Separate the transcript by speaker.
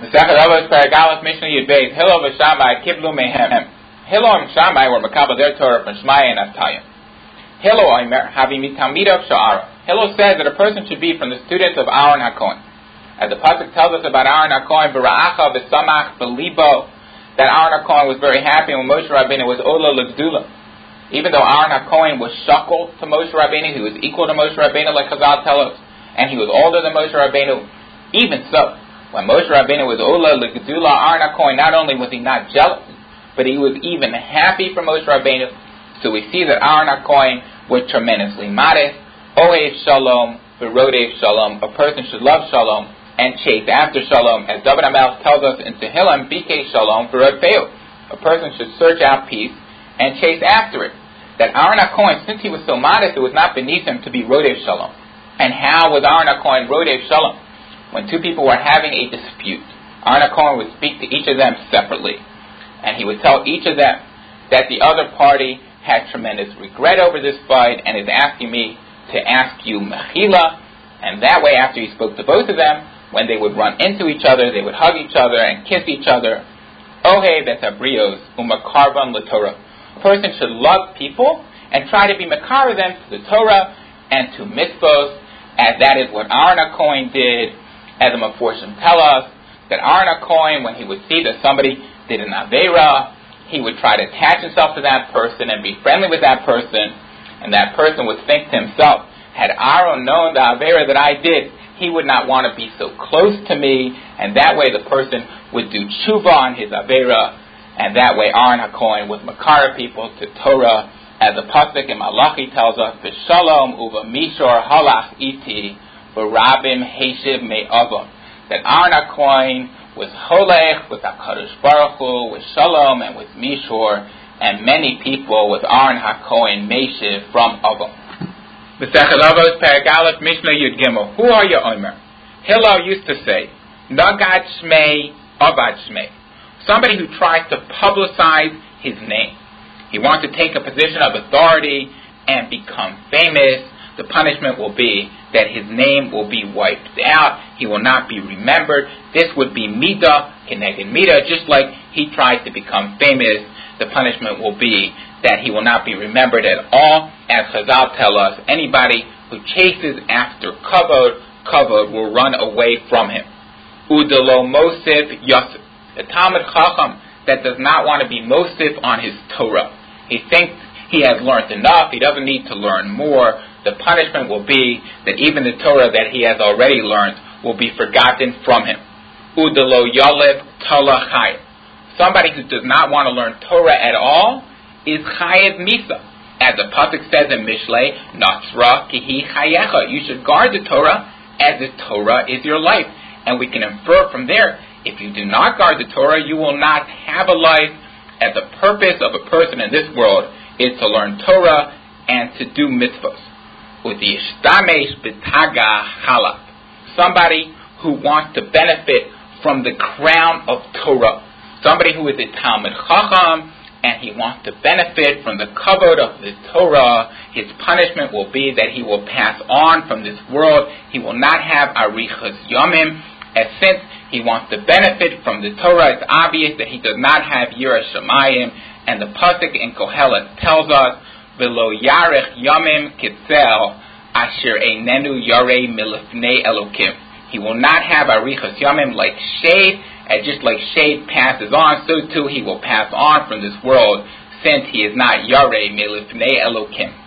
Speaker 1: Mesechet Avos Paragalus Mishnah Yud Beis Hillel v'Shammai Kiblu Mehem. Hillel and Shammai were makabel their Torah from Shmaya and Avtayim. Hillel Omer Havi Mitamidav Sha'ara. Hillel says that a person should be from the students of Aaron HaKohen. As the pasuk tells us about Aaron HaKohen, B'ra'acha v'samach b'libo, that Aaron HaKohen was very happy when Moshe Rabbeinu was Ola L'Gdula. Even though Aaron HaKohen was shakol to Moshe Rabbeinu, he was equal to Moshe Rabbeinu, like Chazal tell us, and he was older than Moshe Rabbeinu. Even so, when Moshe Rabbeinu was Ola L'Gdula, Aaron HaKohen, not only was he not jealous, but he was even happy for Moshe Rabbeinu. So we see that Aaron HaKohen was tremendously modest. Ohev Shalom, V'rodev Shalom. A person should love Shalom and chase after Shalom, as David HaMelech tells us in Tehillim, Bikei Shalom V'rodfeu. A person should search out peace and chase after it. That Aaron HaKohen, since he was so modest, it was not beneath him to be Rodev Shalom. And how was Aaron HaKohen Rodev Shalom? When two people were having a dispute, Aaron HaKohen would speak to each of them separately, and he would tell each of them that the other party had tremendous regret over this fight and is asking me to ask you mechila. And that way, after he spoke to both of them, when they would run into each other, they would hug each other and kiss each other. Ohe betabrios umakarvan l'Torah. A person should love people and try to be makar them to the Torah and to mitzvos, as that is what Aaron HaKohen did, as the Meforshim tell us, that Aaron HaKohen, when he would see that somebody did an Aveira, he would try to attach himself to that person and be friendly with that person, and that person would think to himself, had Aaron known the Aveira that I did, he would not want to be so close to me, and that way the person would do tshuva on his Aveira, and that way Aaron HaKohen would makar people to Torah, as the pasuk in Malachi tells us, V'shalom uva mishor halach iti v'rabim heshiv me'avam, that Aaron HaKohen was holech with HaKadosh Baruch Hu, with Shalom and with Mishor, and many people with Aaron HaKohen Meshiv from Avon. Mesechet Avos Paragalus Mishnah Yud Gimel. Who are you, Omer? Hillel used to say, Nagad Shmei, Avad Shmei. Somebody who tries to publicize his name. He wants to take a position of authority and become famous. The punishment will be that his name will be wiped out. He will not be remembered. This would be Midah, Keneged Midah, just like he tries to become famous. The punishment will be that he will not be remembered at all. As Chazal tell us, anybody who chases after kavod will run away from him. Udelo Mosif Yosef. The Talmud Chacham that does not want to be Mosif on his Torah. He thinks he has learned enough. He doesn't need to learn more. The punishment will be that even the Torah that he has already learned will be forgotten from him. Udelo Yalev Tala Chayev. Somebody who does not want to learn Torah at all is Chayev Misa. As the pasuk says in Mishlei, Natzra Kihi Chayecha. You should guard the Torah as the Torah is your life. And we can infer from there, if you do not guard the Torah, you will not have a life, as the purpose of a person in this world is to learn Torah and to do mitzvahs. Udishtamesh b'taga halak. Somebody who wants to benefit from the crown of Torah. Somebody who is a Talmud Chacham and he wants to benefit from the kavod of the Torah. His punishment will be that he will pass on from this world. He will not have arichas yomim. As since he wants to benefit from the Torah, it's obvious that he does not have Yiras Shamayim. And the pasuk in Kohelet tells us, V'lo yarech yomim kitzel asher einenu yarei milifnei Elokim. He will not have arichas yomim like shade, and just like shade passes on, so too he will pass on from this world, since he is not yarei milifnei Elokim.